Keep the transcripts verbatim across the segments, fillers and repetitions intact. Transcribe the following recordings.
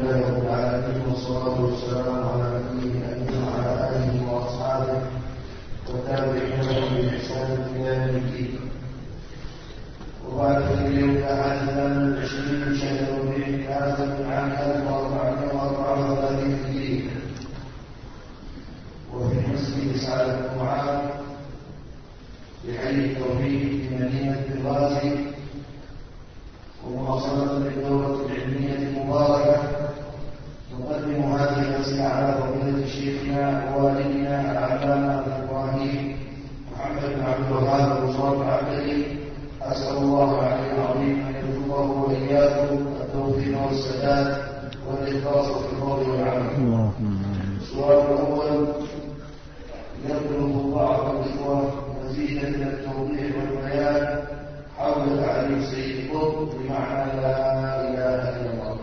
لله رب العالمين، والصلاة والسلام على نبينا الأمين وعلى آله وأصحابه والتابعين لهم بإحسان إلى يوم الدين. وبعد اليوم أحد الثامن والعشرين من شهر ربيع الآخر من عام ألف وأربعمائة وأربعة وثلاثين هجرية، وفي مسجد سعد بن معاذ بحي التوفيق في مدينة الغازي، ومواصلة للدورة العلمية المباركة. نقدم هذه الرسالة على فضيلة شيخنا ووالدنا العلامة إبراهيم محمد بن عبد الوهاب الرزاق العبدلي، أسأل الله العلي العظيم أن يرزقه وإياكم التوفيق والسداد والإخلاص في القول والعمل. السؤال الأول يطلب بعض الإخوة مزيدا من التوضيح والبيان حول تعريف سيد قطب بمعنى لا إله إلا الله.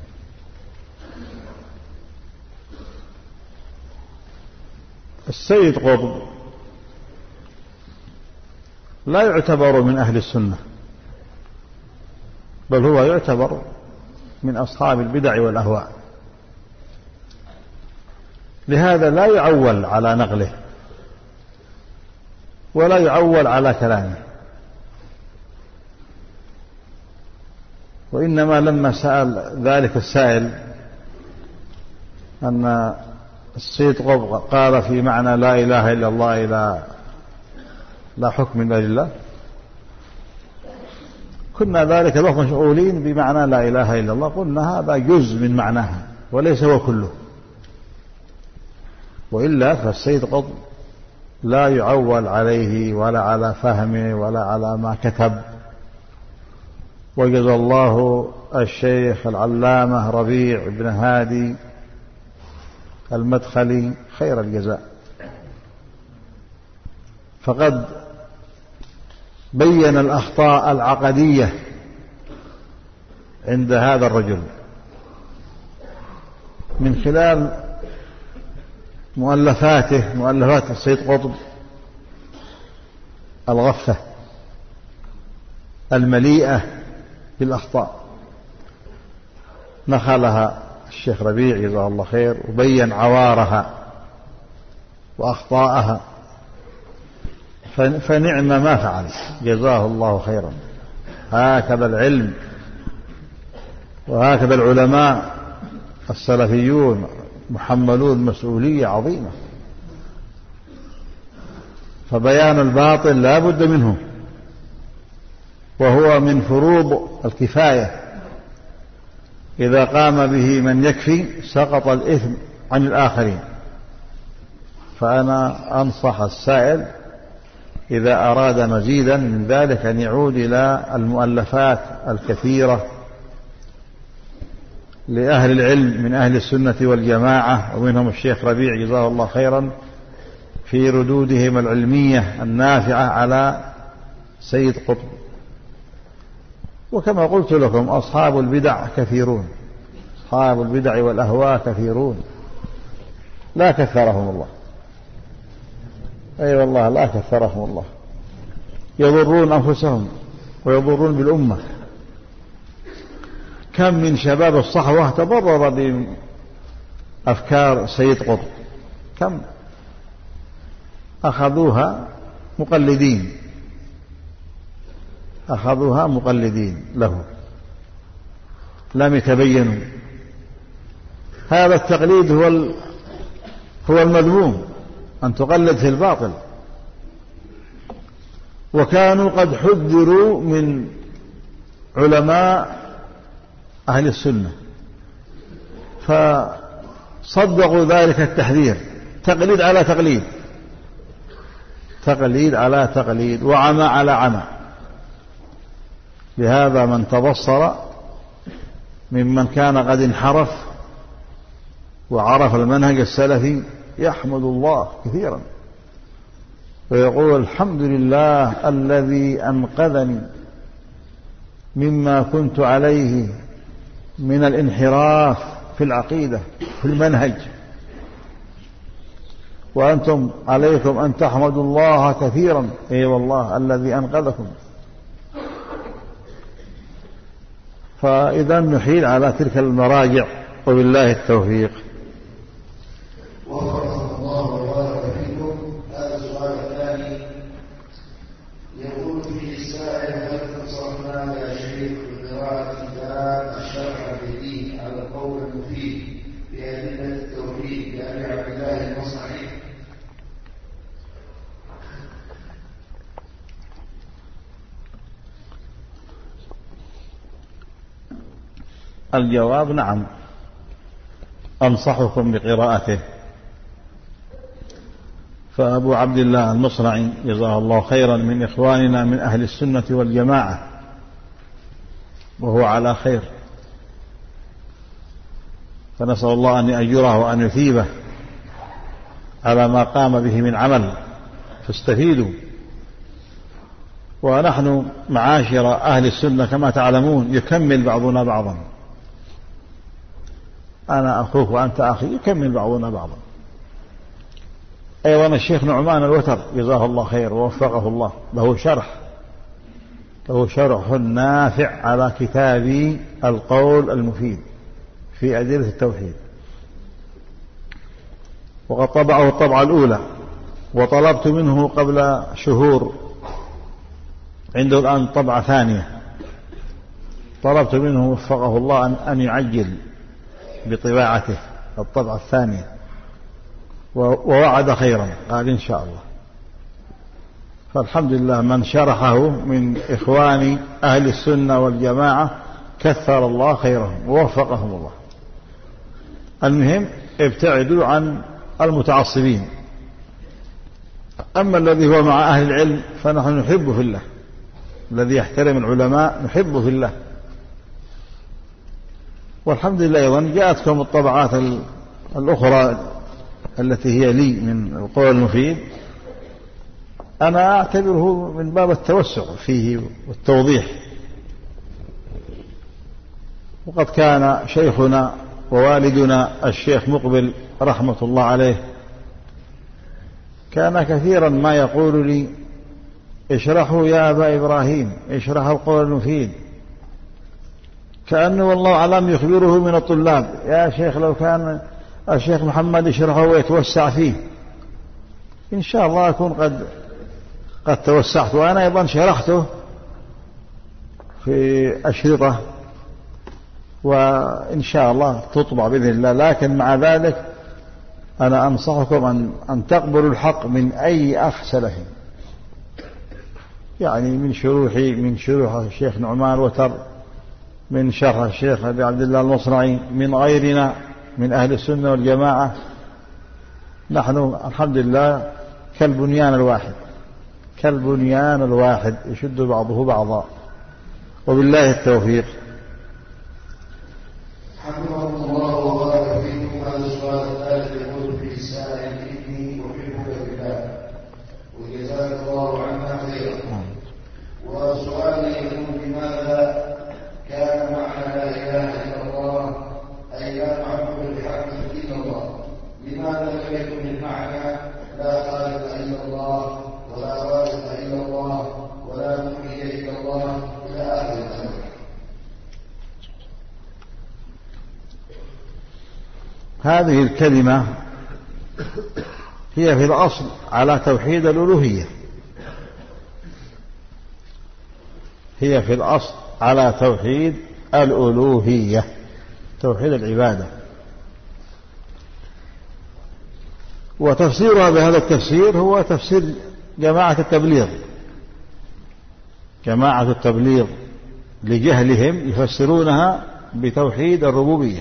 السيد قطب لا يعتبر من أهل السنة، بل هو يعتبر من أصحاب البدع والأهواء، لهذا لا يعول على نقله ولا يعول على كلامه. وإنما لما سأل ذلك السائل أن السيد قطب قال في معنى لا إله إلا الله إلى لا حكم إلا لله، كنا ذلك الوقت مشغولين بمعنى لا إله إلا الله، قلنا هذا جزء من معناها وليس هو كله، وإلا فالسيد قطب لا يعول عليه ولا على فهمه ولا على ما كتب. وجزى الله الشيخ العلامة ربيع بن هادي المدخلي خير الجزاء، فقد بين الأخطاء العقدية عند هذا الرجل من خلال مؤلفاته، مؤلفات السيد قطب الغفة المليئة بالأخطاء، نخلها الشيخ ربيع جزاه الله خير وبين عوارها وأخطاءها، فنعم ما فعل جزاه الله خيرا. هكذا العلم وهكذا العلماء السلفيون محملون مسؤولية عظيمة، فبيان الباطل لا بد منه، وهو من فروض الكفاية، إذا قام به من يكفي سقط الإثم عن الآخرين. فأنا أنصح السائل إذا أراد مزيدا من ذلك أن يعود إلى المؤلفات الكثيرة لأهل العلم من أهل السنة والجماعة، ومنهم الشيخ ربيع جزاه الله خيرا في ردودهم العلمية النافعة على سيد قطب. وكما قلت لكم أصحاب البدع كثيرون، أصحاب البدع والأهواء كثيرون لا كثرهم الله، أي أيوة والله لا كثرهم الله، يضرون أنفسهم ويضرون بالأمة. كم من شباب الصحوة تضرر بأفكار سيد قطب، كم أخذوها مقلدين، أخذوها مقلدين له، لم يتبينوا. هذا التقليد هو هو المذموم، أن تقلد في الباطل. وكانوا قد حذروا من علماء أهل السنة فصدقوا ذلك التحذير، تقليد على تقليد، تقليد على تقليد، وعمى على عمى. لهذا من تبصر ممن كان قد انحرف وعرف المنهج السلفي يحمد الله كثيرا ويقول الحمد لله الذي أنقذني مما كنت عليه من الانحراف في العقيدة في المنهج، وأنتم عليكم أن تحمدوا الله كثيرا، أي أيوة والله الذي أنقذكم. فإذا نحيل على تلك المراجع وبالله التوفيق. وفقكم الله وبارك فيكم. هذا السؤال الثاني يقول فيه السائل: هل تنصحنا يا شيخ بقراءة كتاب الشرح الجديد على القول المفيد في أدلة التوحيد لأبي عبد الله المصنعي؟ الجواب: نعم، أنصحكم بقراءته. فأبو عبد الله المصنعي جزاه الله خيرا من إخواننا من أهل السنة والجماعة، وهو على خير، فنسأل الله أن يأجره وأن يثيبه على ما قام به من عمل، فاستفيدوا. ونحن معاشر أهل السنة كما تعلمون يكمل بعضنا بعضا، أنا أخوك وأنت أخي، يكمل بعضنا بعضا. أيضا الشيخ نعمان الوتر جزاه الله خير ووفقه الله، له شرح له شرح نافع على كتاب القول المفيد في أدلة التوحيد، وقد طبعه الطبعة الأولى، وطلبت منه قبل شهور، عنده الآن طبعة ثانية، طلبت منه وفقه الله أن يعجل بطباعته الطبعة الثانية، ووعد خيرا، قال إن شاء الله. فالحمد لله من شرحه من إخوان أهل السنة والجماعة كثر الله خيرهم ووفقهم الله. المهم ابتعدوا عن المتعصبين. أما الذي هو مع أهل العلم فنحن نحبه في الله، الذي يحترم العلماء نحبه في الله. والحمد لله أيضا جاءتكم الطبعات الأخرى التي هي لي من القول المفيد، أنا أعتبره من باب التوسع فيه والتوضيح. وقد كان شيخنا ووالدنا الشيخ مقبل رحمة الله عليه كان كثيرا ما يقول لي: اشرحوا يا أبا إبراهيم، اشرح القول المفيد، كأنه والله أعلم يخبره من الطلاب: يا شيخ لو كان الشيخ محمد يشرحه ويتوسع فيه. إن شاء الله أكون قد قد توسعت، وأنا أيضا شرحته في أشرطة، وإن شاء الله تطبع بإذن الله. لكن مع ذلك أنا أنصحكم أن أن تقبلوا الحق من أي أخ سلفي، يعني من شروحي، من شروح الشيخ نعمان وتر، من شرح الشيخ أبي عبد الله المصنعي، من غيرنا من أهل السنة والجماعة. نحن الحمد لله كالبنيان الواحد، كالبنيان الواحد يشد بعضه بعضا، وبالله التوفيق. حفظكم الله وبارك فيكم. هذا السؤال الثالث يقول فيه السائل: إني أحبك بالله وجزاك الله عنا خيرا. وسؤالي يقول: لماذا كان معنى لا إله إلا الله أي لا معبود بحق إلا الله؟ لماذا لم يكن المعنى لا خالق إلا الله ولا رازق إلا الله ولا محيي إلا الله إلى آخر الأمر؟ هذه الكلمة هي في الأصل على توحيد الألوهية، هي في الأصل على توحيد الألوهية، توحيد العبادة. وتفسيرها بهذا التفسير هو تفسير جماعة التبليغ. جماعة التبليغ لجهلهم يفسرونها بتوحيد الربوبية،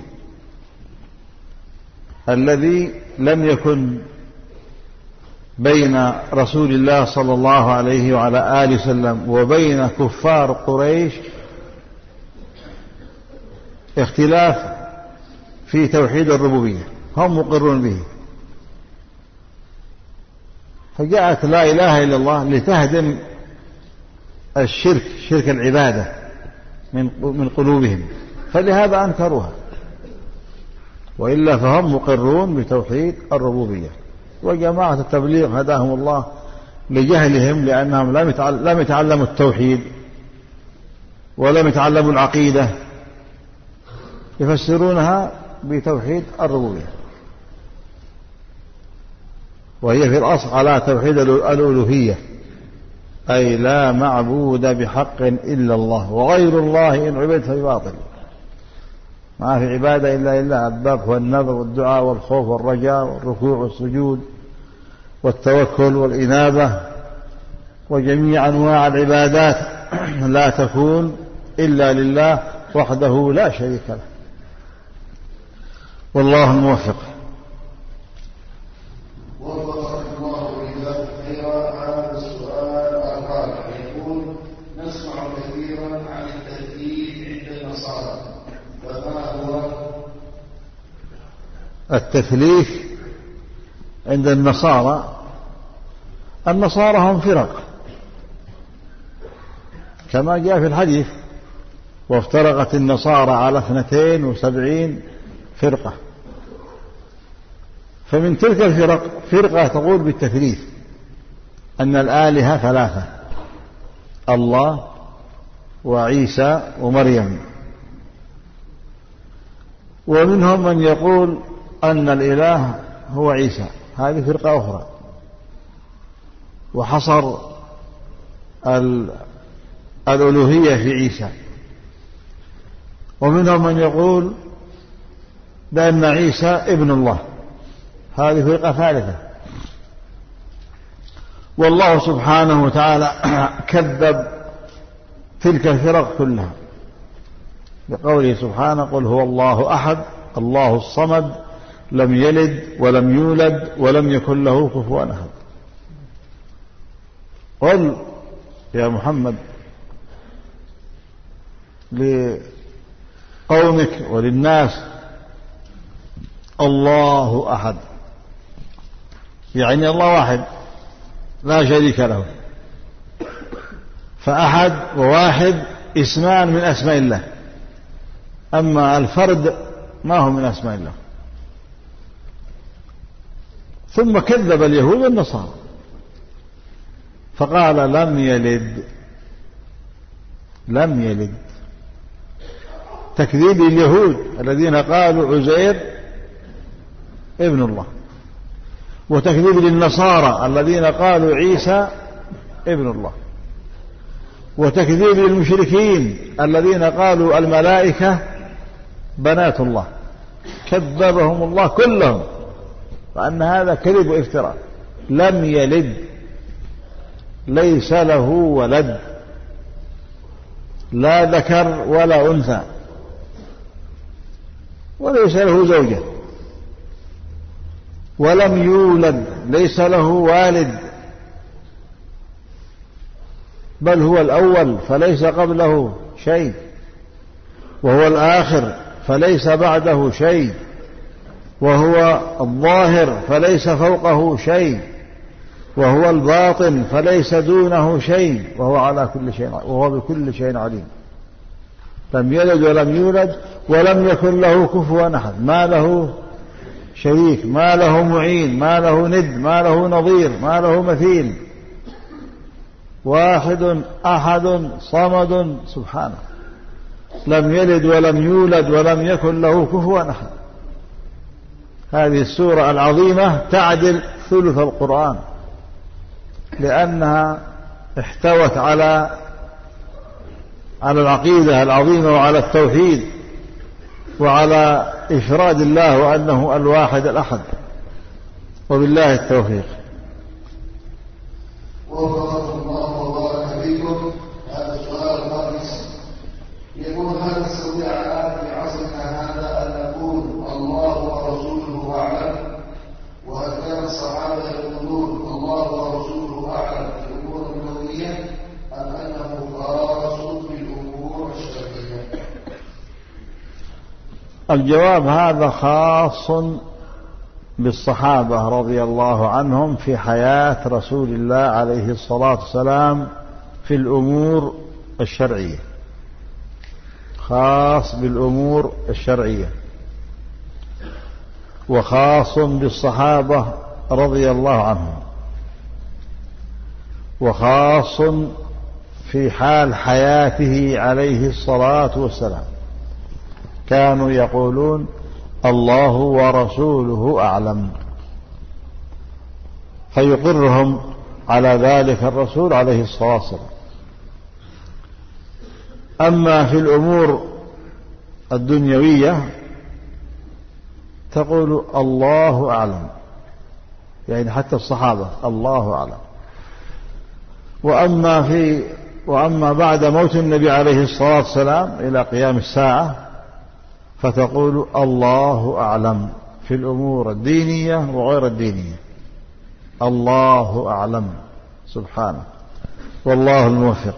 الذي لم يكن بين رسول الله صلى الله عليه وعلى آله وسلم وبين كفار قريش اختلاف في توحيد الربوبية، هم مقرون به. فجاءت لا إله إلا الله لتهدم الشرك، شرك العبادة من قلوبهم، فلهذا أنكروها، وإلا فهم مقرون بتوحيد الربوبية. وجماعة التبليغ هداهم الله لجهلهم، لأنهم لم يتعلموا التوحيد ولم يتعلموا العقيدة، يفسرونها بتوحيد الربوبية، وهي في الأصل على توحيد الألوهية، أي لا معبود بحق إلا الله، وغير الله إن عبد فباطل، ما في عبادة إلا لله، الذبح والنذر والدعاء والخوف والرجاء والركوع والسجود والتوكل والإنابة وجميع أنواع العبادات لا تكون إلا لله وحده لا شريك له، والله الموفق. وفقك الله وإياك خيرا. هذا السؤال الرابع يقول: نسمع كثيرا عن التثليث عند النصارى، فما هو التثليث عند النصارى؟ النصارى هم فرق كما جاء في الحديث: وافترقت النصارى على اثنتين وسبعين فرقة. فمن تلك الفرق فرقة تقول بالتثليث، أن الآلهة ثلاثة: الله وعيسى ومريم. ومنهم من يقول أن الإله هو عيسى، هذه فرقة أخرى، وحصر الألوهية في عيسى. ومنهم من يقول بأن عيسى ابن الله، هذه فرقة ثالثة. والله سبحانه وتعالى كذب تلك الفرق كلها بقوله سبحانه: قل هو الله أحد الله الصمد لم يلد ولم يولد ولم يكن له كفوا أحد. قل يا محمد لقومك وللناس: الله أحد، يعني الله واحد لا شريك له. فأحد وواحد اسمان من أسماء الله، أما الفرد ما هو من أسماء الله. ثم كذب اليهود والنصارى فقال: لم يلد لم يلد تكذيب اليهود الذين قالوا عزير ابن الله، وتكذيب للنصارى الذين قالوا عيسى ابن الله، وتكذيب للمشركين الذين قالوا الملائكة بنات الله. كذبهم الله كلهم، وأن هذا كذب وافتراء. لم يلد، ليس له ولد، لا ذكر ولا أنثى، وليس له زوجة. ولم يولد، ليس له والد، بل هو الأول فليس قبله شيء، وهو الآخر فليس بعده شيء، وهو الظاهر فليس فوقه شيء، وهو الباطن فليس دونه شيء، وهو على كل شيء وهو بكل شيء عليم. لم يلد ولم يولد ولم يكن له كفوا أحد، ما له شريك، ما له معين، ما له ند، ما له نظير، ما له مثيل. واحد أحد صمد سبحانه، لم يلد ولم يولد ولم يكن له كفوا أحد. هذه السورة العظيمة تعدل ثلث القرآن، لأنها احتوت على على العقيدة العظيمة وعلى التوحيد وعلى إفراد الله وأنه الواحد الأحد. وبالله التوفيق. وفقكم الله وبارك فيكم. هذا السؤال الخامس يقول: هل نستطيع الآن في عصرنا هذا أن نقول الله ورسوله أعلم؟ وهل كان الصحابة يقولون الله ورسوله أعلم في الأمور الدنيوية أم أنه خاص بالأمور الشرعية؟ الجواب: هذا خاص بالصحابة رضي الله عنهم في حياة رسول الله عليه الصلاة والسلام في الأمور الشرعية، خاص بالأمور الشرعية، وخاص بالصحابة رضي الله عنهم، وخاص في حال حياته عليه الصلاة والسلام. كانوا يقولون الله ورسوله أعلم، فيقرهم على ذلك الرسول عليه الصلاة والسلام. أما في الأمور الدنيوية تقول الله أعلم، يعني حتى الصحابة الله أعلم. وأما في وأما بعد موت النبي عليه الصلاة والسلام إلى قيام الساعة فتقول الله أعلم في الأمور الدينية وغير الدينية، الله أعلم سبحانه، والله الموفق.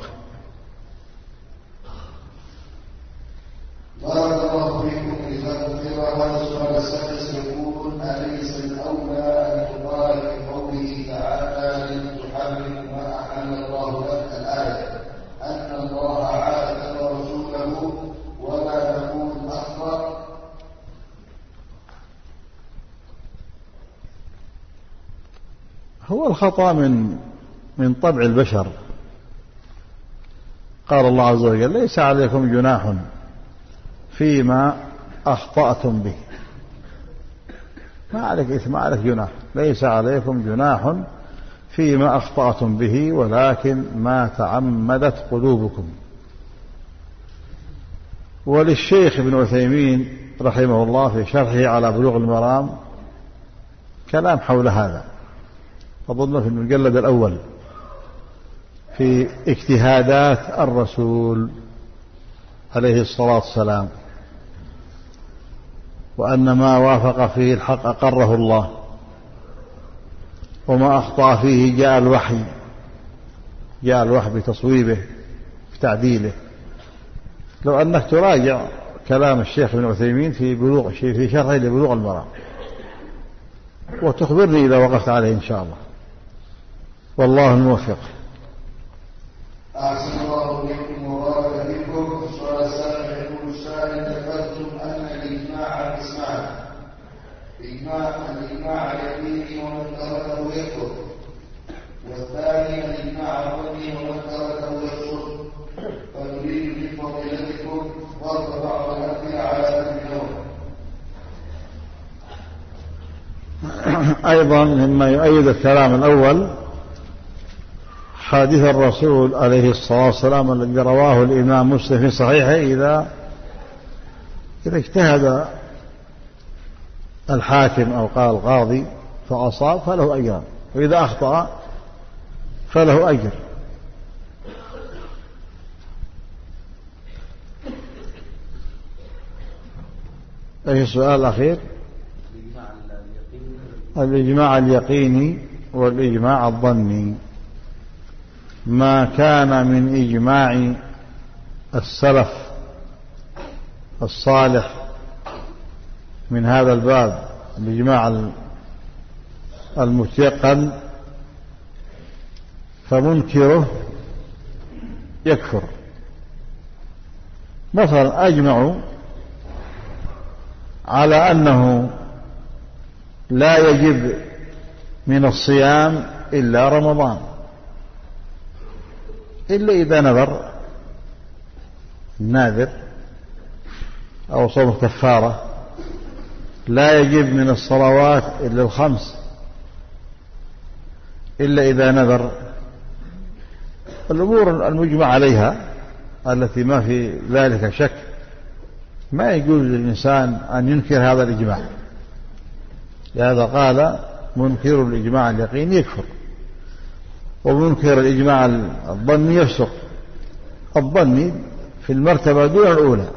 بارك الله فيكم. جزاكم خيرا. هذا السؤال السادس يقول: أليس الأولى أن يقال في قوله تعالى لم تحرم ما أحل الله لك الآية أن الله عاتب رسوله ولا تقول أخطأ؟ هو الخطأ من من طبع البشر. قال الله عز وجل: ليس عليكم جناح فيما أخطأتم به. ما عليك إثم، ما عليك جناح. ليس عليكم جناح فيما أخطأتم به ولكن ما تعمدت قلوبكم. وللشيخ ابن عثيمين رحمه الله في شرحه على بلوغ المرام كلام حول هذا، أظن في المجلد الأول في اجتهادات الرسول عليه الصلاة والسلام، وأن ما وافق فيه الحق أقره الله، وما أخطأ فيه جاء الوحي جاء الوحي بتصويبه بتعديله. لو أنك تراجع كلام الشيخ ابن عثيمين في بلوغ في شرحه لبلوغ المرام وتخبرني إذا وقفت عليه إن شاء الله، والله الموفق. أحسن الله إليكم وبارك فيكم. السؤال السابع يقول السائل: ذكرتم أن الإجماع قسمان: إجماع الإجماع اليقيني ومن تركه يكفر، والثاني الإجماع الظني ومن تركه يكفر، فنريد من فضيلتكم ضرب بعض الأمثلة على هذا الجواب. أيضا مما يؤيد الكلام الأول حديث الرسول عليه الصلاة والسلام الذي رواه الإمام مسلم في صحيحه: إذا إذا اجتهد الحاكم أو قال القاضي فأصاب فله أجر، وإذا أخطأ فله أجر. أي السؤال الأخير؟ الإجماع اليقيني والإجماع الظني. ما كان من إجماع السلف الصالح من هذا الباب الإجماع المتيقن فمنكره يكفر. مثلا أجمعوا على أنه لا يجب من الصيام إلا رمضان، إلا إذا نذر الناذر أو صوم كفارة. لا يجب من الصلوات إلا الخمس إلا إذا نذر. الأمور المجمع عليها التي ما في ذلك شك ما يجوز للإنسان أن ينكر هذا الإجماع. لهذا قال: منكر الإجماع اليقين يكفر، ومنكر الإجماع الظني يفسق. الظني في المرتبة دون الأولى،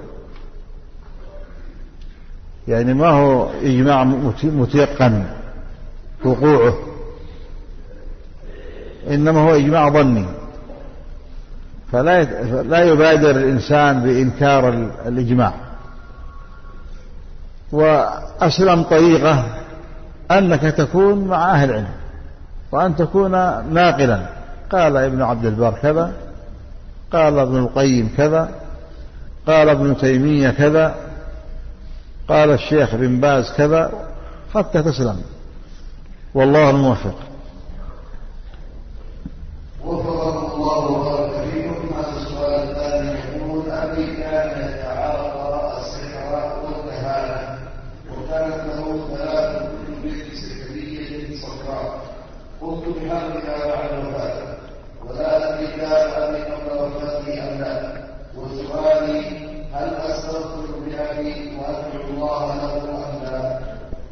يعني ما هو إجماع متيقن وقوعه، إنما هو إجماع ظني. فلا لا يبادر الإنسان بإنكار الإجماع. وأسلم طريقة أنك تكون مع أهل العلم وأن تكون ناقلا. قال ابن عبد البر كذا، قال ابن القيم كذا، قال ابن تيمية كذا، قال الشيخ بن باز كذا، حتى تسلم، والله الموفق. وفقكم الله وبارك فيكم. هذا السؤال الثاني يقول: أبي كان يتعاطى السحر والكهانة بحملها بعد وفاته، ولا أدري كان أبي قبل وفاته أم لا. وسؤالي هل أستغفر بأبي وأدعو الله له أم لا؟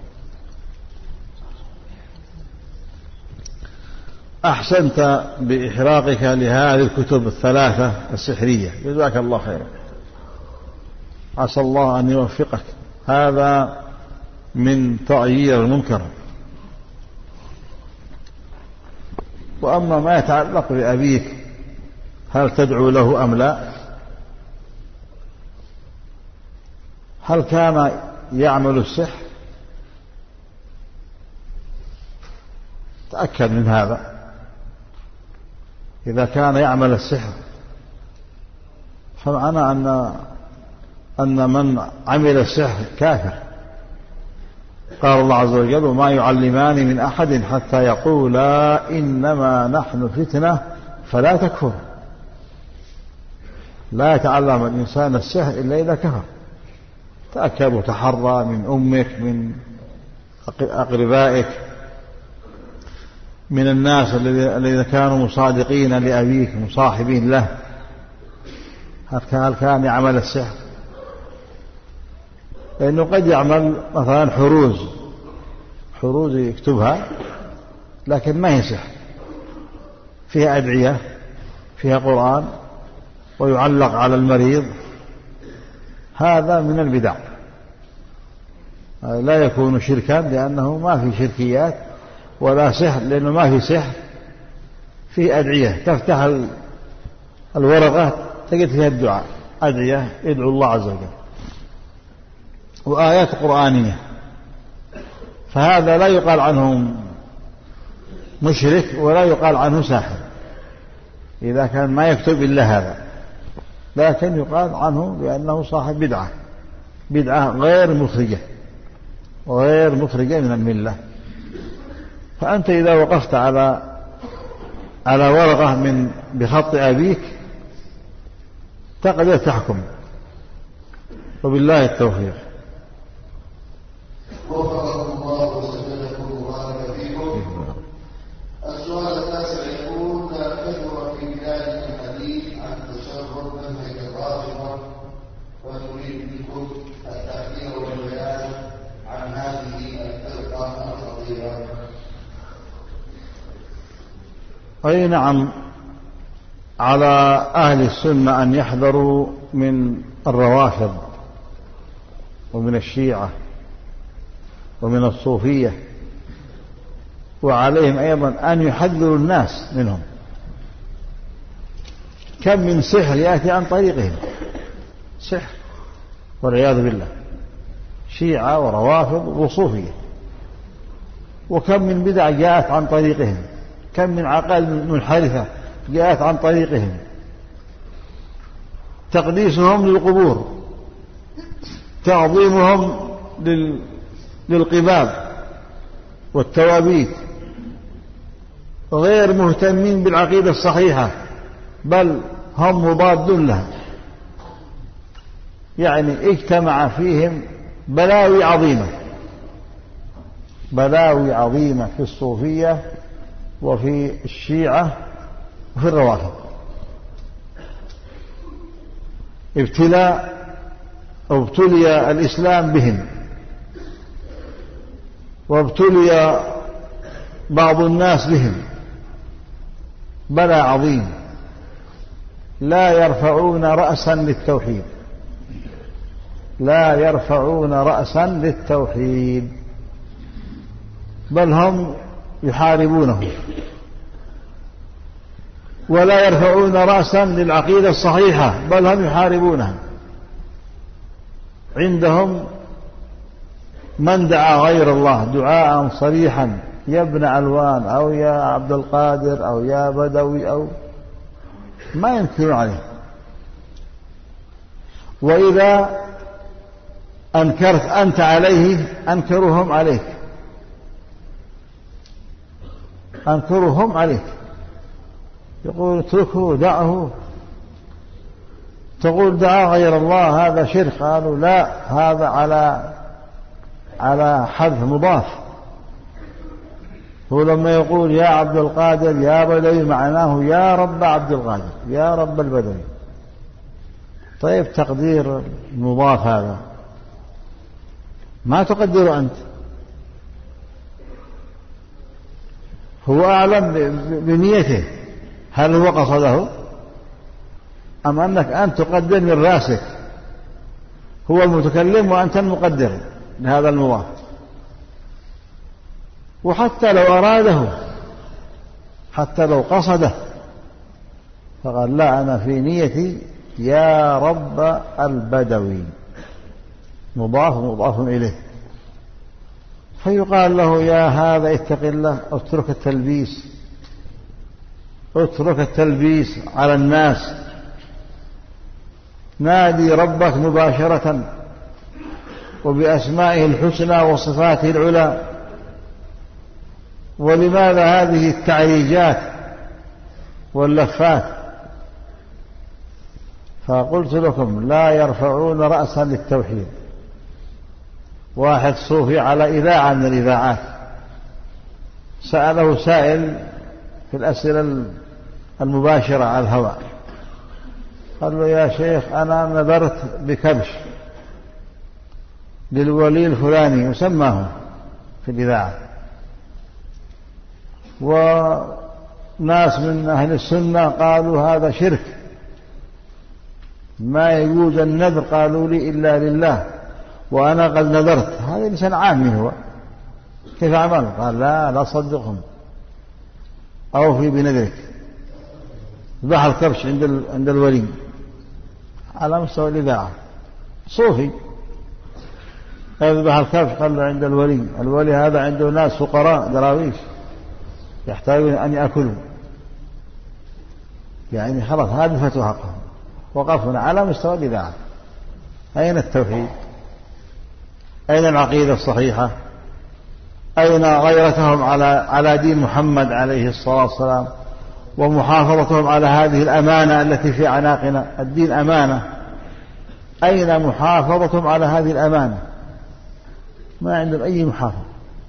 أحسنت بإحراقك لهذه الكتب الثلاثة السحرية، جزاك الله خيرا، عسى الله أن يوفقك. هذا من تغيير المنكر. وأما ما يتعلق بأبيك هل تدعو له أم لا، هل كان يعمل السحر؟ تأكد من هذا. إذا كان يعمل السحر فمعنى أن أن من عمل السحر كافر. قال الله عز وجل: وما يعلمان من أحد حتى يقولا إنما نحن فتنة فلا تكفر. لا يتعلم الإنسان السحر إلا إذا كفر. تأكد وتحرى من أمك، من أقربائك، من الناس الذين كانوا مصادقين لأبيك مصاحبين له، هل كان يعمل السحر؟ لأنه قد يعمل مثلا حروز حروز يكتبها لكن ما هي سحر، فيها أدعية، فيها قرآن، ويعلق على المريض. هذا من البدع، لا يكون شركا لأنه ما في شركيات ولا سحر، لأنه ما في سحر، فيه أدعية. تفتح الورقة تجد فيها الدعاء، أدعية يدعو الله عز وجل، وآيات قرآنية. فهذا لا يقال عنه مشرك ولا يقال عنه ساحر إذا كان ما يكتب إلا هذا، لكن يقال عنه بأنه صاحب بدعة، بدعة غير مخرجة وغير مخرجة من الملة. فأنت إذا وقفت على على ورقة من بخط أبيك تقدر تحكم، وبالله التوفيق. وفقكم الله وسددكم وبارك فيكم. السؤال التاسع يقول: كثر في بلاد الحديث عن تشرب منهج الرافضة، ونريد منكم التحذير والبيان عن هذه الفرقة الخطيرة. أي نعم، على أهل السنة أن يحذروا من الروافض ومن الشيعة ومن الصوفية، وعليهم أيضا أن يحذروا الناس منهم. كم من سحر يأتي عن طريقهم، سحر والعياذ بالله، شيعة وروافض وصوفية. وكم من بدع جاءت عن طريقهم، كم من عقائد منحرفة جاءت عن طريقهم. تقديسهم للقبور، تعظيمهم لل... للقباب والتوابيت، غير مهتمين بالعقيدة الصحيحة، بل هم مضاد لها. يعني اجتمع فيهم بلاوي عظيمة، بلاوي عظيمة في الصوفية وفي الشيعة وفي الروافض. ابتلاء ابتلي الإسلام بهم، وابتلي بعض الناس بهم بلاء عظيم. لا يرفعون رأسا للتوحيد، لا يرفعون رأسا للتوحيد، بل هم يحاربونه. ولا يرفعون رأسا للعقيدة الصحيحة، بل هم يحاربونها. عندهم من دعا غير الله دعاء صريحا: يا ابن علوان، أو يا عبد القادر، أو يا بدوي، أو ما ينكرون عليه. وإذا أنكرت أنت عليه أنكرهم عليك، أنكرهم عليك. يقول اتركه دعه، تقول دعا غير الله هذا شرك، قالوا لا، هذا على على حذف مضاف. هو لما يقول يا عبد القادر يا بدوي معناه يا رب عبد القادر، يا رب البدوي. طيب تقدير المضاف هذا ما تقدره أنت، هو أعلم بنيته، هل هو قصده أم أنك أنت تقدر من رأسك؟ هو المتكلم وأنت المقدر لهذا المضاف. وحتى لو أراده، حتى لو قصده، فقال لا أنا في نيتي يا رب البدوي، مضاف مضاف إليه. فيقال له يا هذا اتق الله، اترك التلبيس، اترك التلبيس على الناس، نادي ربك مباشرة وبأسمائه الحسنى وصفاته العلى. ولماذا هذه التعريجات واللفات؟ فقلت لكم لا يرفعون رأسا للتوحيد. واحد صوفي على إذاعة من الإذاعات سأله سائل في الأسئلة المباشرة على الهواء، قال له يا شيخ أنا نذرت بكبش للولي الفلاني وسماه في الإذاعة، وناس من أهل السنة قالوا هذا شرك، ما يجوز النذر قالوا لي إلا لله وأنا قد نذرت. هذا إنسان عامي هو، كيف عمل؟ قال لا لا تصدقهم، أوفي بنذرك. ذبح الكبش عند عند الولي على مستوى الإذاعة، صوفي يذبح الكبش قال له عند الولي، الولي هذا عنده ناس فقراء دراويش يحتاجون أن يأكلوا، يعني خلاص هذه فتوى حقهم، وقفنا على مستوى الإذاعة. أين التوحيد؟ أين العقيدة الصحيحة؟ أين غيرتهم على على دين محمد عليه الصلاة والسلام ومحافظتهم على هذه الأمانة التي في أعناقنا؟ الدين أمانة، أين محافظتهم على هذه الأمانة؟ ما عندهم أي محافظة.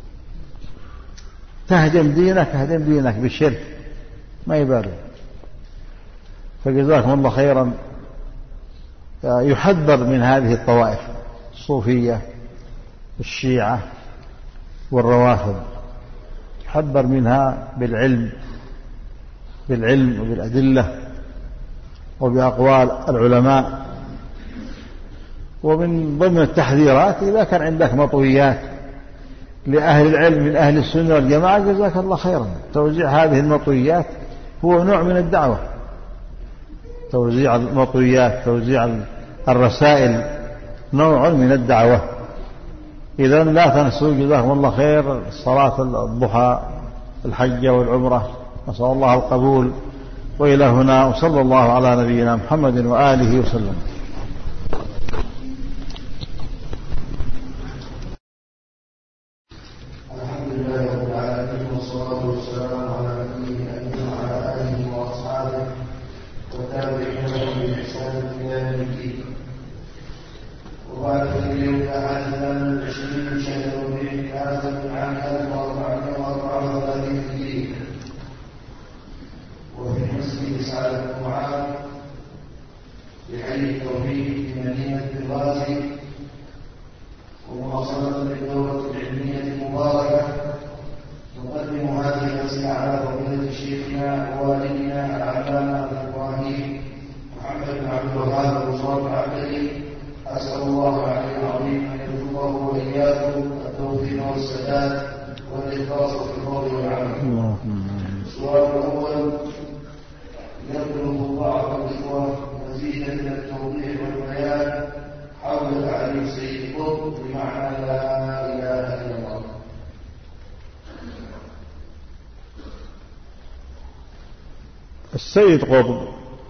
تهدم دينك تهدم دينك بالشرك، ما يبالي. فجزاكم الله خيرا. يحذر من هذه الطوائف الصوفية الشيعة والروافض، يحذر منها بالعلم بالعلم وبالأدلة وبأقوال العلماء. ومن ضمن التحذيرات إذا كان عندك مطويات لأهل العلم من أهل السنة والجماعة جزاك الله خيرا، توزيع هذه المطويات هو نوع من الدعوة، توزيع المطويات توزيع الرسائل نوع من الدعوة. إذا لا تنسوا جزاكم الله خير صلاة الضحى الحجة والعمرة، نسأل الله القبول. وإلى هنا وصلى الله على نبينا محمد وآله وسلم. السيد قطب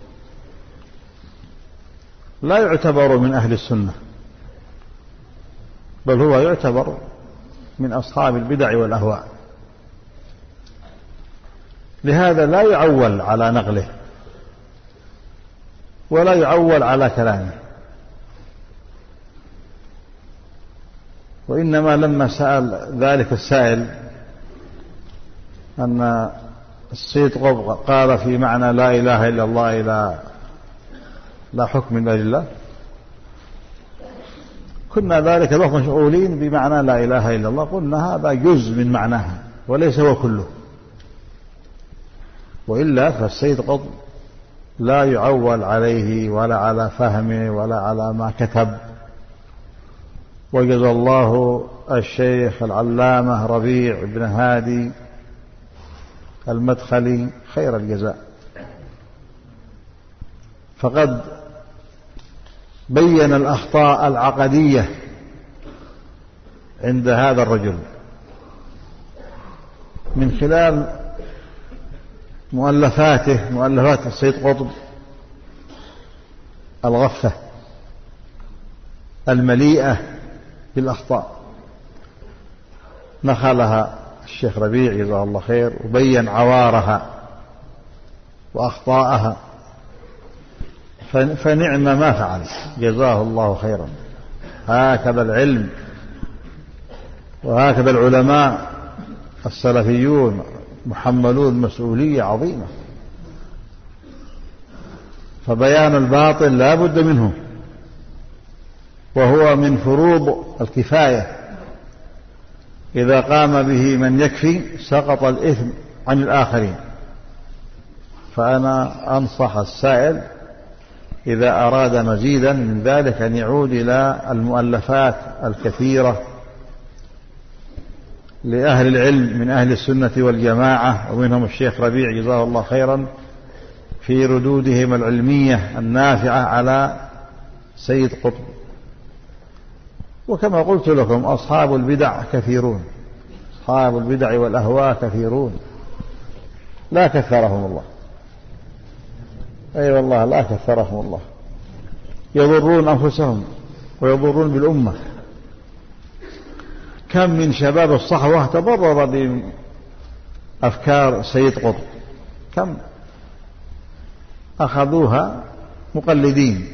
لا يعتبر من أهل السنة، بل هو يعتبر من أصحاب البدع والأهواء، لهذا لا يعول على نقله ولا يعول على كلامه. وإنما لما سأل ذلك السائل أن السيد قطب قال في معنى لا إله إلا الله لا, لا حكم إلا لله، كنا ذلك الوقت مشغولين بمعنى لا إله إلا الله، قلنا هذا جزء من معناها وليس هو كله، وإلا فالسيد قطب لا يعول عليه ولا على فهمه ولا على ما كتب. وجزى الله الشيخ العلامة ربيع بن هادي المدخلي خير الجزاء، فقد بين الأخطاء العقدية عند هذا الرجل من خلال مؤلفاته، مؤلفات السيد قطب الغفة المليئة بالأخطاء، نخلها الشيخ ربيع جزاه الله خير وبين عوارها وأخطاءها، فنعم ما فعل جزاه الله خيرا. هكذا العلم وهكذا العلماء السلفيون محملون مسؤولية عظيمة، فبيان الباطل لا بد منه، وهو من فروض الكفاية، إذا قام به من يكفي سقط الإثم عن الآخرين. فأنا أنصح السائل إذا أراد مزيدا من ذلك أن يعود إلى المؤلفات الكثيرة لأهل العلم من أهل السنة والجماعة، ومنهم الشيخ ربيع جزاه الله خيرا في ردودهم العلمية النافعة على سيد قطب. وكما قلت لكم أصحاب البدع كثيرون، أصحاب البدع والأهواء كثيرون لا كثرهم الله، أي أيوة والله لا كثرهم الله، يضرون أنفسهم ويضرون بالأمة. كم من شباب الصحوة تضرر بأفكار سيد قطب، كم أخذوها مقلدين،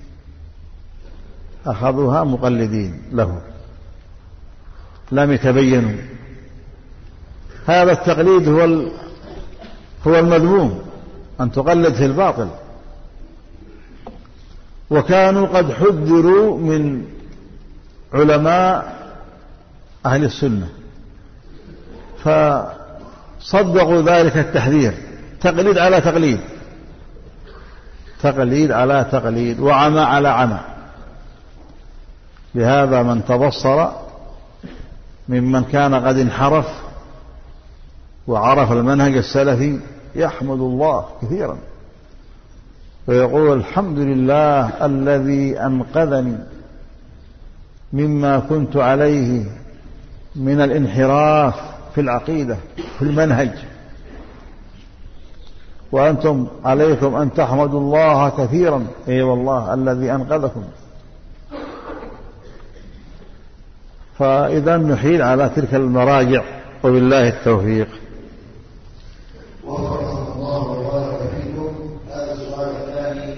أخذوها مقلدين له، لم يتبينوا. هذا التقليد هو هو المذموم، أن تقلد في الباطل. وكانوا قد حذروا من علماء أهل السنة فصدقوا ذلك التحذير، تقليد على تقليد، تقليد على تقليد، وعمى على عمى. لهذا من تبصر ممن كان قد انحرف وعرف المنهج السلفي يحمد الله كثيرا ويقول الحمد لله الذي أنقذني مما كنت عليه من الانحراف في العقيدة في المنهج. وأنتم عليكم أن تحمدوا الله كثيرا، أي والله الذي أنقذكم. فإذا نحيل على تلك المراجع، وبالله التوفيق. وفقكم الله وبارك فيكم. هذا السؤال الثاني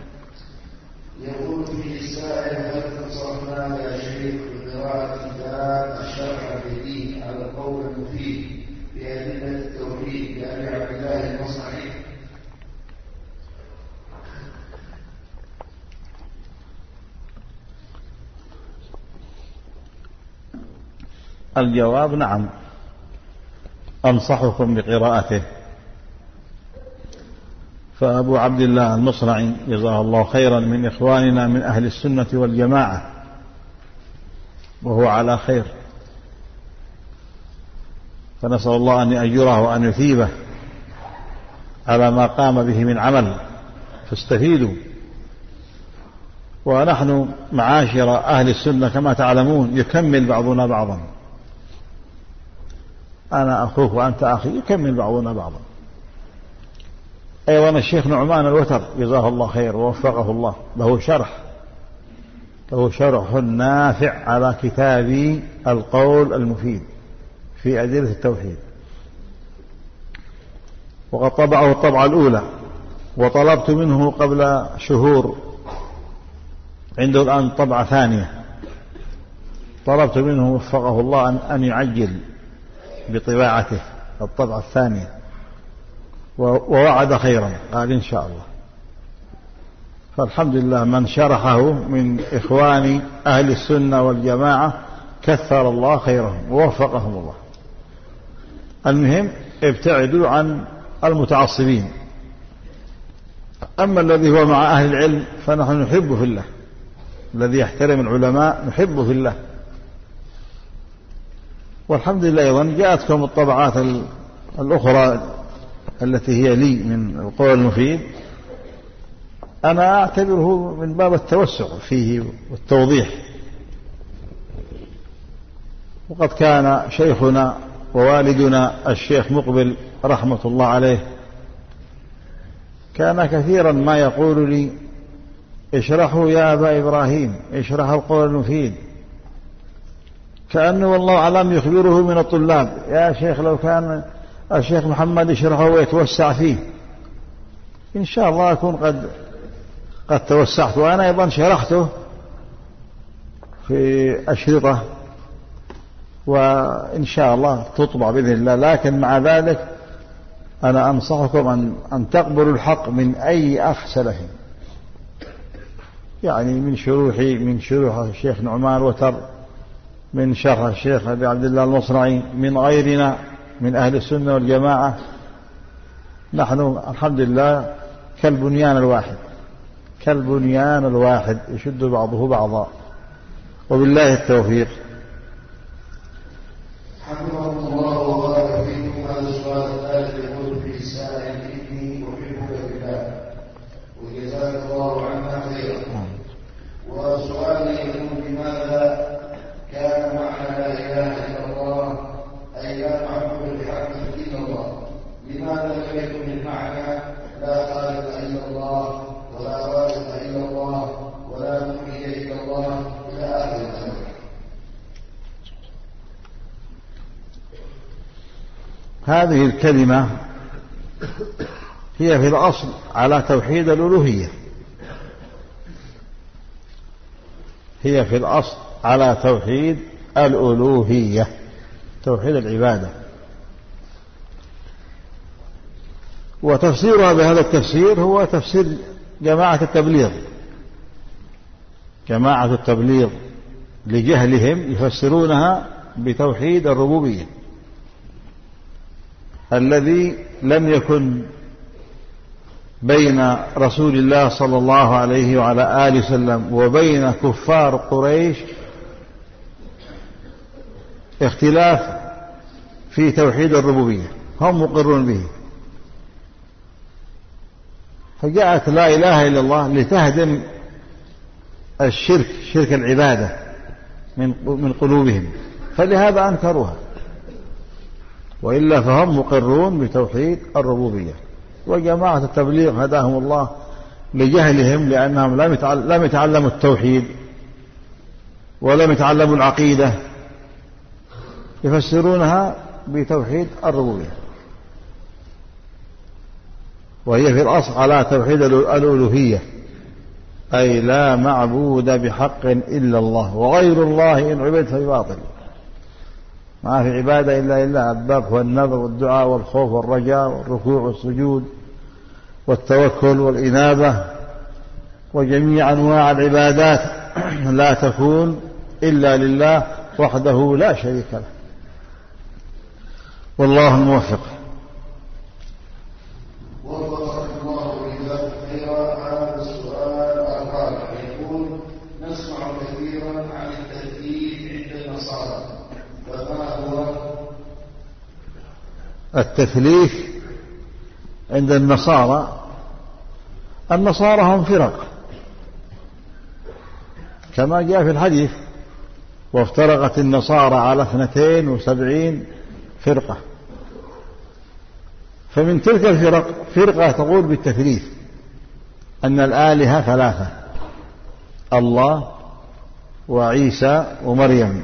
يقول فيه السائل: هل تنصحنا يا شيخ بقراءة كتاب الشرح الجديد على القول المفيد بأدلة التوحيد لأبي عبد الله المصنعي؟ الجواب نعم، أنصحكم بقراءته. فأبو عبد الله المصنعي جزاه الله خيرا من إخواننا من أهل السنة والجماعة، وهو على خير، فنسأل الله أن يأجره وأن يثيبه على ما قام به من عمل، فاستفيدوا. ونحن معاشر أهل السنة كما تعلمون يكمل بعضنا بعضا، أنا أخوك وأنت أخي، يكمل بعضنا بعضا. أيضا الشيخ نعمان الوتر جزاه الله خير ووفقه الله، له شرح له شرح نافع على كتاب القول المفيد في أدلة التوحيد، وقد طبعه الطبعة الأولى، وطلبت منه قبل شهور، عنده الآن طبعة ثانية، طلبت منه وفقه الله أن يعجل بطباعته الطبعة الثانية، ووعد خيرا، قال إن شاء الله. فالحمد لله من شرحه من إخوان أهل السنة والجماعة كثر الله خيرهم ووفقهم الله. المهم ابتعدوا عن المتعصبين. أما الذي هو مع أهل العلم فنحن نحبه في الله، الذي يحترم العلماء نحبه في الله. والحمد لله أيضا جاءتكم الطبعات الأخرى التي هي لي من القول المفيد، أنا أعتبره من باب التوسع فيه والتوضيح. وقد كان شيخنا ووالدنا الشيخ مقبل رحمة الله عليه كان كثيرا ما يقول لي اشرحوا يا أبا إبراهيم، اشرح القول المفيد، كأنه والله أعلم يخبره من الطلاب، يا شيخ لو كان الشيخ محمد يشرحه ويتوسع فيه. إن شاء الله أكون قد قد توسعت، وأنا أيضا شرحته في أشرطة وإن شاء الله تطبع بإذن الله. لكن مع ذلك أنا أنصحكم أن أن تقبلوا الحق من أي أخ سلفي، يعني من شروحي، من شروح الشيخ نعمان وتر، من شرح الشيخ أبي عبد الله المصنعي، من غيرنا من أهل السنة والجماعة. نحن الحمد لله كالبنيان الواحد، كالبنيان الواحد يشد بعضه بعضا، وبالله التوفيق. حفظكم الله وبارك فيكم. هذا السؤال الثالث يقول في السائل: إني أحبك بالله وجزاك الله عنا خيرا. وسؤالي يقول: لماذا كان معنى لا إله إلا الله أي لا معبود بحق إلا الله؟ لماذا لم يكن المعنى لا خالق إلا الله ولا رازق إلا الله ولا مؤمن إلا الله إلى آخر الأمر؟ هذه الكلمة هي في الأصل على توحيد الألوهية، هي في الأصل على توحيد الألوهية، توحيد العبادة. وتفسيرها بهذا التفسير هو تفسير جماعة التبليغ. جماعة التبليغ لجهلهم يفسرونها بتوحيد الربوبية الذي لم يكن بين رسول الله صلى الله عليه وعلى آله وسلم وبين كفار قريش اختلاف في توحيد الربوبية، هم مقرون به. فجاءت لا إله إلا الله لتهدم الشرك، شرك العبادة من من قلوبهم، فلهذا أنكروها، وإلا فهم مقرون بتوحيد الربوبية. وجماعة التبليغ هداهم الله لجهلهم، لأنهم لم يتعلموا التوحيد ولم يتعلموا العقيدة، يفسرونها بتوحيد الربوبية، وهي في الأصل على توحيد الألوهية، أي لا معبود بحق إلا الله، وغير الله إن عبد فباطل، ما في عبادة إلا لله، الذبح والنذر والدعاء والخوف والرجاء والركوع والسجود والتوكل والإنابة وجميع أنواع العبادات لا تكون إلا لله وحده لا شريك له، والله الموفق. وفقك الله وجزاك خيرا. هذا السؤال الرابع يقول: نسمع كثيرا عن التثليث عند النصارى، فما هو التثليث عند النصارى؟ النصارى هم فرق كما جاء في الحديث: وافترقت النصارى على اثنتين وسبعين فرقة. فمن تلك الفرق فرقة تقول بالتثليث، أن الآلهة ثلاثة: الله وعيسى ومريم.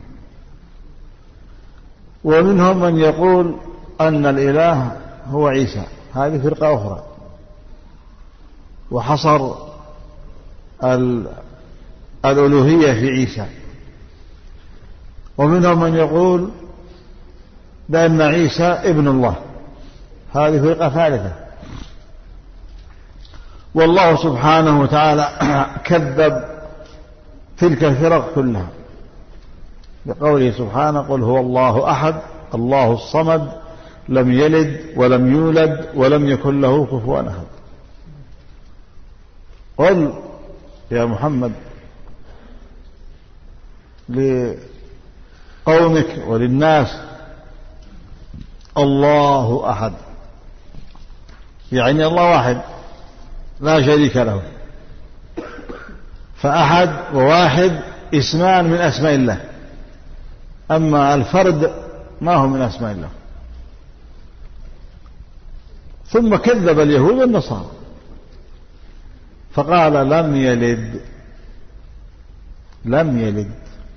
ومنهم من يقول أن الإله هو عيسى، هذه فرقة أخرى، وحصر الألوهية في عيسى. ومنهم من يقول بأن عيسى ابن الله، هذه فرقة ثالثة. والله سبحانه وتعالى كذب تلك الفرق كلها بقوله سبحانه: قل هو الله أحد الله الصمد لم يلد ولم يولد ولم يكن له كفوا أحد. قل يا محمد لقومك وللناس: الله أحد، يعني الله واحد لا شريك له. فأحد وواحد اسمان من أسماء الله، أما الفرد ما هو من أسماء الله. ثم كذب اليهود والنصارى فقال: لم يلد لم يلد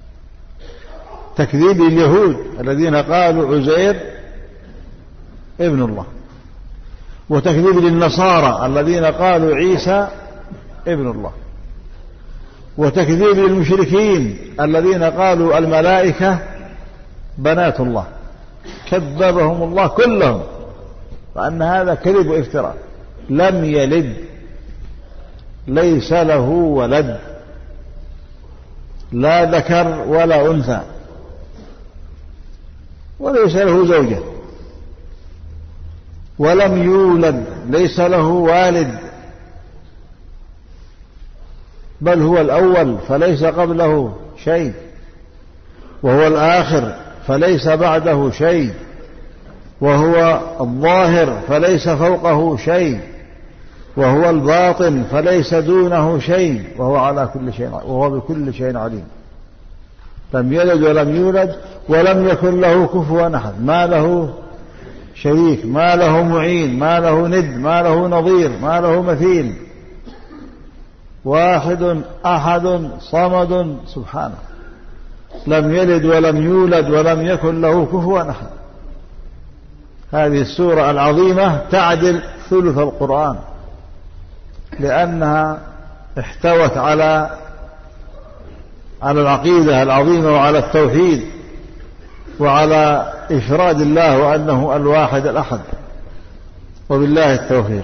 تكذيب اليهود الذين قالوا عزير ابن الله، وتكذيب للنصارى الذين قالوا عيسى ابن الله، وتكذيب للمشركين الذين قالوا الملائكة بنات الله. كذبهم الله كلهم، فأن هذا كذب وافتراء. لم يلد، ليس له ولد، لا ذكر ولا أنثى، وليس له زوجة. ولم يولد، ليس له والد، بل هو الأول فليس قبله شيء، وهو الآخر فليس بعده شيء، وهو الظاهر فليس فوقه شيء، وهو الباطن فليس دونه شيء، وهو على كل شيء وهو بكل شيء عليم. لم يلد ولم يولد ولم يكن له كفوا أحد، ما له شريك، ما له معين، ما له ند، ما له نظير، ما له مثيل. واحد أحد صمد سبحانه، لم يلد ولم يولد ولم يكن له كفوا أحد. هذه السورة العظيمة تعدل ثلث القرآن، لأنها احتوت على على العقيدة العظيمة وعلى التوحيد وعلى إفراد الله وأنه الواحد الأحد. وبالله التوفيق.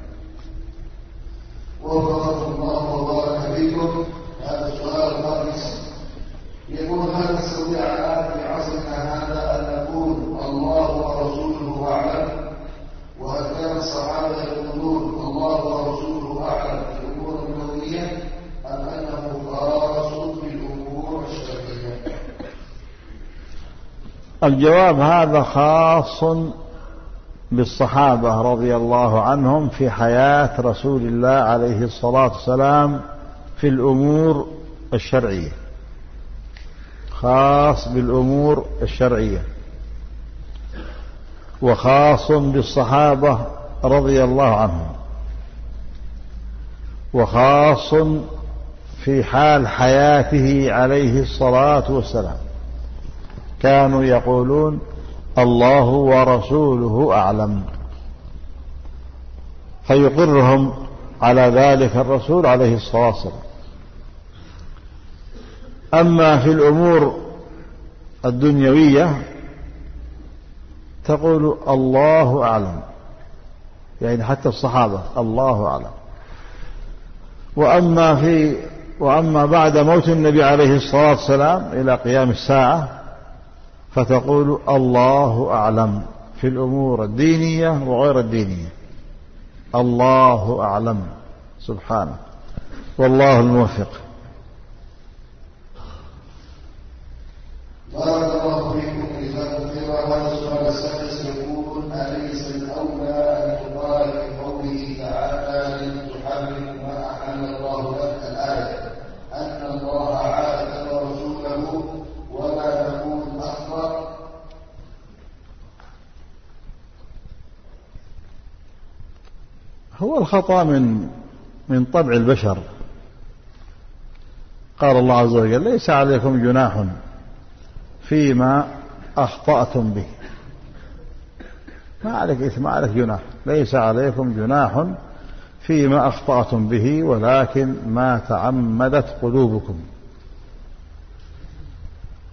وفقكم الله وبارك فيكم. هذا السؤال الخامس يقول: هل نستطيع الآن في عصرنا هذا أن نقول الله ورسوله أعلم؟ وهل كان الصحابة يقولون الله ورسوله أعلم في الأمور الكونية أم أنه خاص بالأمور الشرعية؟ الجواب: هذا خاص بالصحابة رضي الله عنهم في حياة رسول الله عليه الصلاة والسلام في الأمور الشرعية، خاص بالأمور الشرعية، وخاص بالصحابة رضي الله عنهم، وخاص في حال حياته عليه الصلاة والسلام. كانوا يقولون الله ورسوله أعلم، فيقرهم على ذلك الرسول عليه الصلاة والسلام. أما في الأمور الدنيوية تقول الله أعلم، يعني حتى الصحابة الله أعلم. وأما في وأما بعد موت النبي عليه الصلاة والسلام إلى قيام الساعة فتقول الله أعلم في الأمور الدينية وغير الدينية. الله أعلم سبحانه، والله الموفق. بارك الله فيكم. إذا كثير هذا السؤال السادس يقول: أليس الأولى أن يقال في قوله تعالى: لن تحرم ما أحل الله لك الآية أن الله عاتب رسوله ولا نقول أخطأ؟ هو الخطأ من من طبع البشر. قال الله عز وجل: ليس عليكم جناح فيما أخطأتم به. ما عليك إثم، ما عليك جناح. ليس عليكم جناح فيما أخطأتم به ولكن ما تعمدت قلوبكم.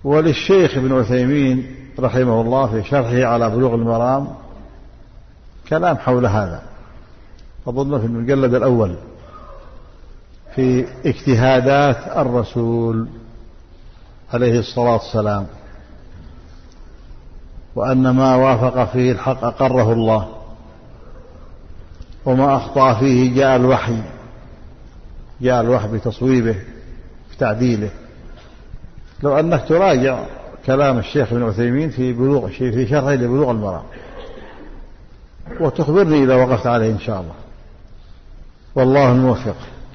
وللشيخ ابن عثيمين رحمه الله في شرحه على بلوغ المرام كلام حول هذا، أظن في المجلد الأول في اجتهادات الرسول عليه الصلاة والسلام، وأن ما وافق فيه الحق أقره الله، وما أخطأ فيه جاء الوحي جاء الوحي بتصويبه بتعديله. لو أنك تراجع كلام الشيخ ابن عثيمين في بلوغ في شرحه لبلوغ المرام وتخبرني إذا وقفت عليه إن شاء الله، والله الموفق.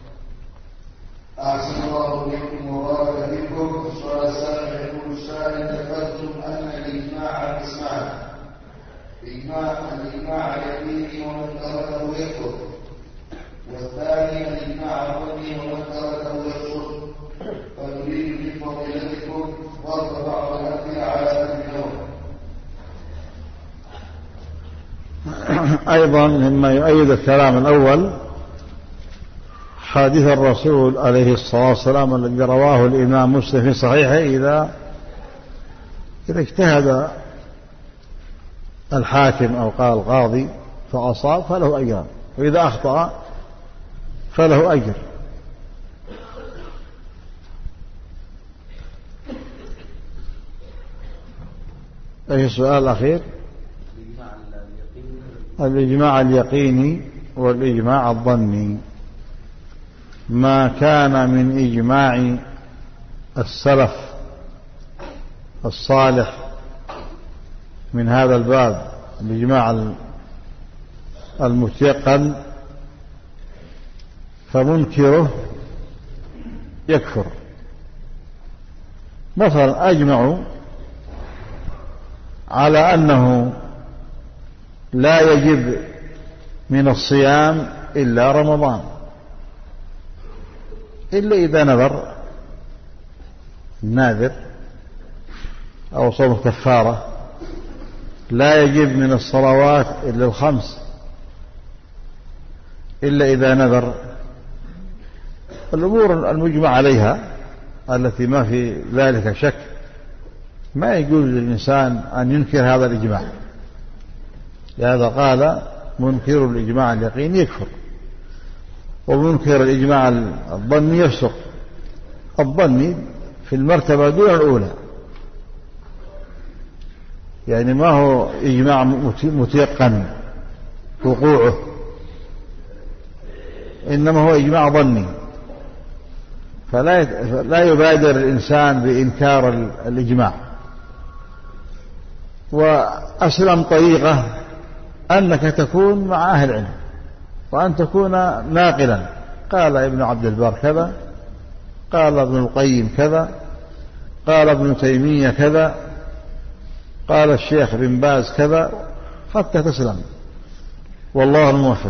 أحسن الله إليكم وبارك فيكم. السؤال السابع يقول السائل: ذكرتم أن الإجماع قسمان، إجماع الإجماع اليقيني ومن تركه يكفر، والثاني الإجماع الظني ومن تركه يكفر، فنريد من فضيلتكم ضرب بعض الأمثلة على هذا الجواب. أيضا مما يؤيد الكلام الأول حديث الرسول عليه الصلاة والسلام الذي رواه الإمام مسلم في صحيحه: إذا إذا اجتهد الحاكم أو قال القاضي فأصاب فله أجر، وإذا أخطأ فله أجر. أي السؤال الأخير؟ الإجماع اليقيني والإجماع الظني. ما كان من إجماع السلف الصالح من هذا الباب، الإجماع المتيقن، فمنكره يكفر. مثلا أجمعوا على أنه لا يجب من الصيام إلا رمضان، إلا إذا نذر الناذر أو صوم كفارة. لا يجب من الصلوات إلا الخمس إلا إذا نذر. الأمور المجمع عليها التي ما في ذلك شك ما يجوز للإنسان أن ينكر هذا الإجماع. لهذا قال: منكر الإجماع اليقين يكفر، ومنكر الإجماع الظني يفسق. الظني في المرتبة دون الأولى، يعني ما هو إجماع متيقن وقوعه، إنما هو إجماع ظني. فلا لا يبادر الإنسان بإنكار الإجماع. وأسلم طريقة أنك تكون مع أهل العلم وأن تكون ناقلا. قال ابن عبد البر كذا، قال ابن القيم كذا، قال ابن تيمية كذا، قال الشيخ بن باز كذا، حتى تسلم. والله الموفق.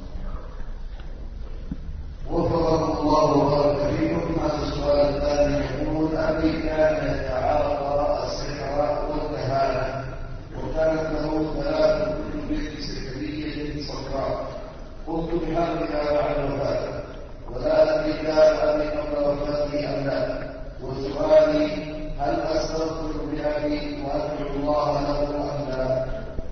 وفقكم الله وبارك فيكم. هذا السؤال الثاني يقول: أبي كان يتعاطى السحر والكهانة، وكانت له ثلاث كتب سحرية صفراء. قلت بحملها بعد وفاته، ولا أدري كان أبي قبل وفاته أم لا. وسؤالي: هل أستغفر بأبي وأدعو الله له أم لا؟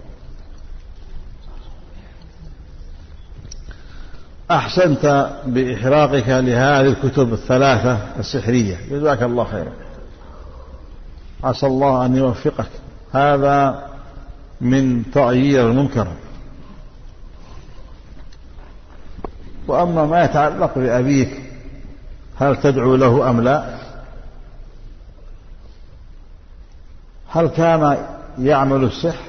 أحسنت بإحراقك لهذه الكتب الثلاثة السحرية، جزاك الله خيرا. عسى الله أن يوفقك. هذا من تغيير المنكر. وأما ما يتعلق بأبيك، هل تدعو له أم لا؟ هل كان يعمل السحر؟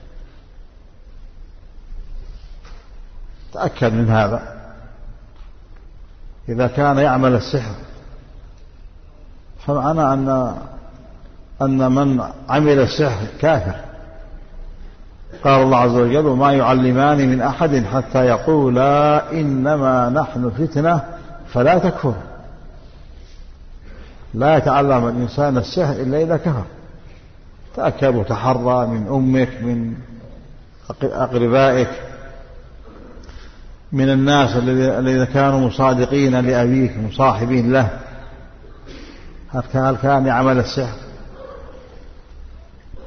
تأكد من هذا. إذا كان يعمل السحر فمعنى أن أن من عمل السحر كافر. قال الله عز وجل: وما يعلمان من أحد حتى يقولا إنما نحن فتنة فلا تكفر. لا يتعلم الإنسان السحر إلا إذا كفر. تأكد وتحرى من أمك، من أقربائك، من الناس الذين كانوا مصادقين لأبيك مصاحبين له، هل كان يعمل السحر؟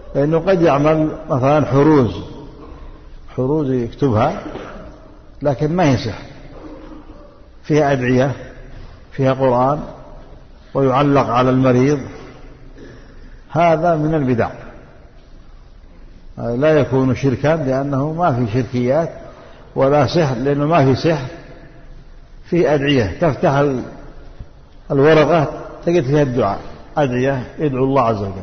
لأنه قد يعمل مثلا حروز حروز يكتبها لكن ما هي سحر، فيها أدعية فيها قرآن ويعلق على المريض، هذا من البدع، لا يكون شركا لأنه ما في شركيات ولا سحر، لأنه ما في سحر، فيه أدعية، تفتح الورقة تجد فيها الدعاء، أدعية يدعو الله عز وجل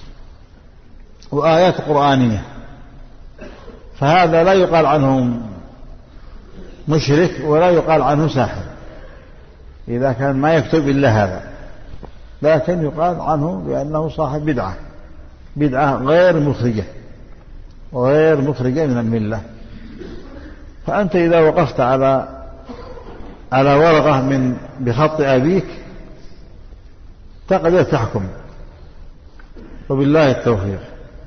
وآيات قرآنية، فهذا لا يقال عنه مشرك ولا يقال عنه ساحر إذا كان ما يكتب إلا هذا، لكن يقال عنه بأنه صاحب بدعة، بدعة غير مخرجة وغير مخرجة من الملة. فأنت إذا وقفت على على ورقة من بخط أبيك تقدر تحكم، وبالله التوفيق.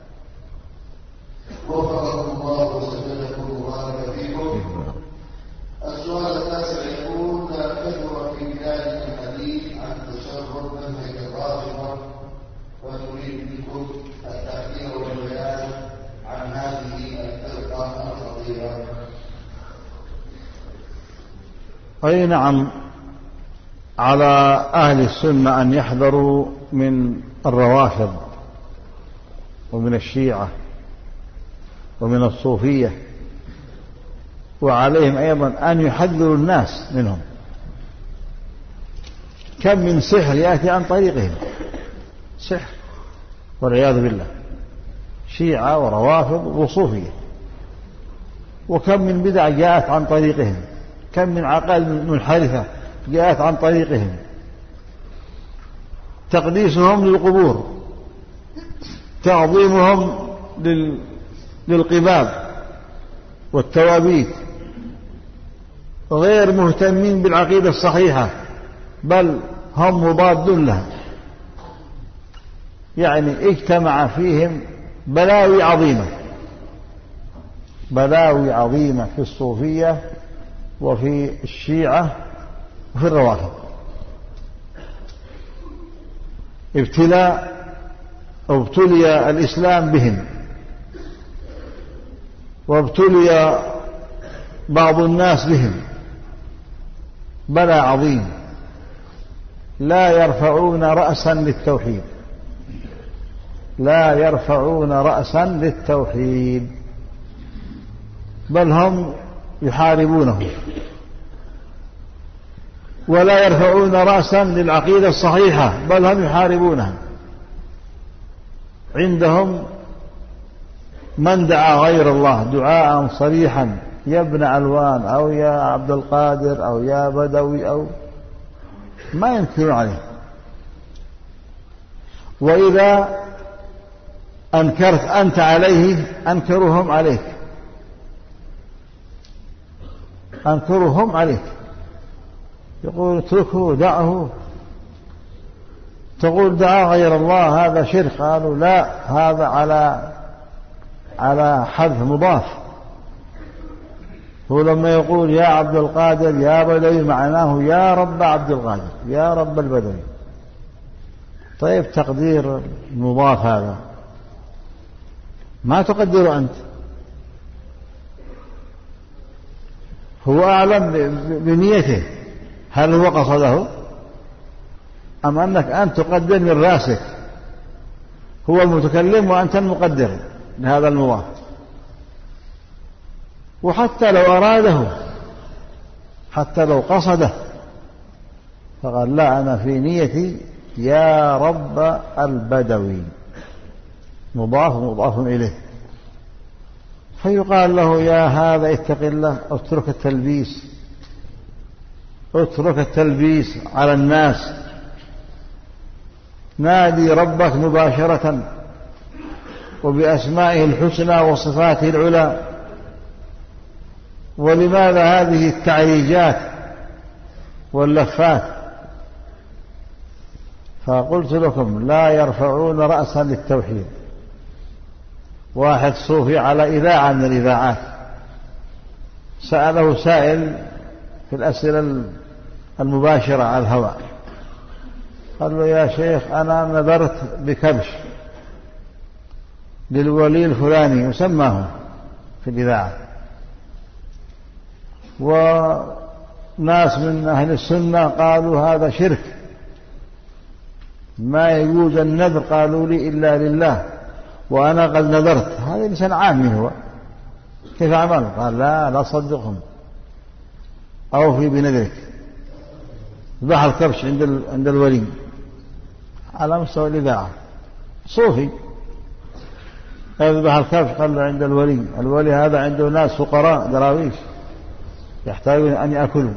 وفقكم الله وسددكم وبارك فيكم. السؤال التاسع يقول: كثر في بلادنا الحديث عن تشرب منهج الرافضة، ونريد منكم التحذير والبيان عن هذه الفرقة الخطيرة. أي نعم، على أهل السنة أن يحذروا من الروافض ومن الشيعة ومن الصوفية، وعليهم أيضا أن يحذروا الناس منهم. كم من سحر يأتي عن طريقهم، سحر والعياذ بالله، شيعة وروافض وصوفية، وكم من بدع جاءت عن طريقهم، كم من عقائد منحرفة جاءت عن طريقهم، تقديسهم للقبور، تعظيمهم للقباب والتوابيت، غير مهتمين بالعقيدة الصحيحة، بل هم مضاد لها، يعني اجتمع فيهم بلاوي عظيمة، بلاوي عظيمة في الصوفية وفي الشيعة وفي الروافض. ابتلاء ابتلي الإسلام بهم، وابتلي بعض الناس بهم بلاء عظيم، لا يرفعون رأسا للتوحيد، لا يرفعون رأسا للتوحيد، بل هم يحاربونه، ولا يرفعون رأسا للعقيدة الصحيحة، بل هم يحاربونها. عندهم من دعا غير الله دعاء صريحا، يا ابن علوان أو يا عبد القادر أو يا بدوي، أو ما ينكرون عليه. وإذا أنكرت أنت عليه أنكرهم عليك، أنكرهم عليك، يقول اتركه دعه، تقول دعا غير الله هذا شرك، قالوا لا، هذا على على حذف مضاف. هو لما يقول يا عبد القادر يا بدوي معناه يا رب عبد القادر يا رب البدوي. طيب تقدير المضاف هذا ما تقدره أنت، هو أعلم بنيته، هل هو قصده أم أنك أنت تقدر من راسك؟ هو المتكلم وأنت المقدر لهذا المضاف. وحتى لو أراده، حتى لو قصده، فقال لا، أنا في نيتي يا رب البدوي، مضاف مضاف إليه. فيقال له يا هذا اتق الله، اترك التلبيس، اترك التلبيس على الناس، نادي ربك مباشرة وبأسمائه الحسنى وصفاته العلى. ولماذا هذه التعريجات واللفات؟ فقلت لكم لا يرفعون رأسا للتوحيد. واحد صوفي على إذاعة من الإذاعات سأله سائل في الأسئلة المباشرة على الهواء، قال له يا شيخ أنا نذرت بكبش للولي الفلاني يسماه في الإذاعة. وناس من أهل السنة قالوا هذا شرك، ما يجوز النذر قالوا لي إلا لله وأنا قد نذرت. هذا إنسان عامي هو، كيف عمل؟ قال لا لا صدقهم، أوفي بنذرك. ذبح الكبش عند عند الولي على مستوى الإذاعة، صوفي يذبح الكبش قال عند الولي. الولي هذا عنده ناس فقراء دراويش يحتاجون أن يأكلوا،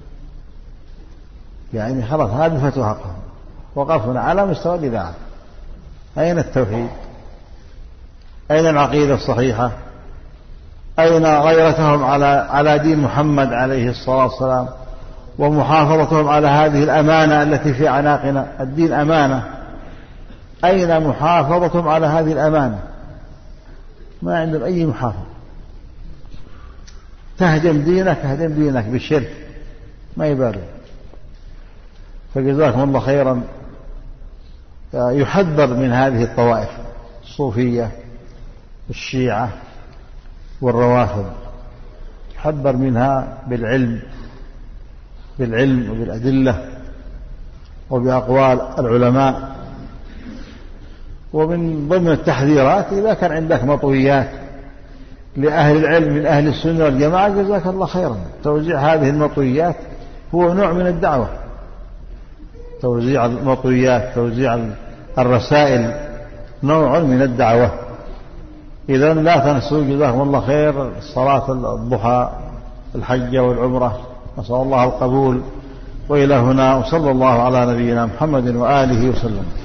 يعني خلاص هذه فتوى حقهم. وقفنا على مستوى الإذاعة. أين التوحيد؟ أين العقيدة الصحيحة؟ أين غيرتهم على على دين محمد عليه الصلاة والسلام ومحافظتهم على هذه الأمانة التي في أعناقنا؟ الدين أمانة، أين محافظتهم على هذه الأمانة؟ ما عندهم أي محافظة. تهدم دينك تهدم دينك بالشرك، ما يبالي. فجزاكم الله خيرا. يحذر من هذه الطوائف الصوفية الشيعة والروافض، يحذر منها بالعلم بالعلم وبالأدلة وبأقوال العلماء. ومن ضمن التحذيرات إذا كان عندك مطويات لأهل العلم من أهل السنة والجماعة جزاك الله خيرا، توزيع هذه المطويات هو نوع من الدعوة. توزيع المطويات، توزيع الرسائل نوع من الدعوة. إذا لا تنسوا جزاكم الله خير صلاة الضحى، الحج والعمرة، نسأل الله القبول. وإلى هنا وصلى الله على نبينا محمد وآله وسلم.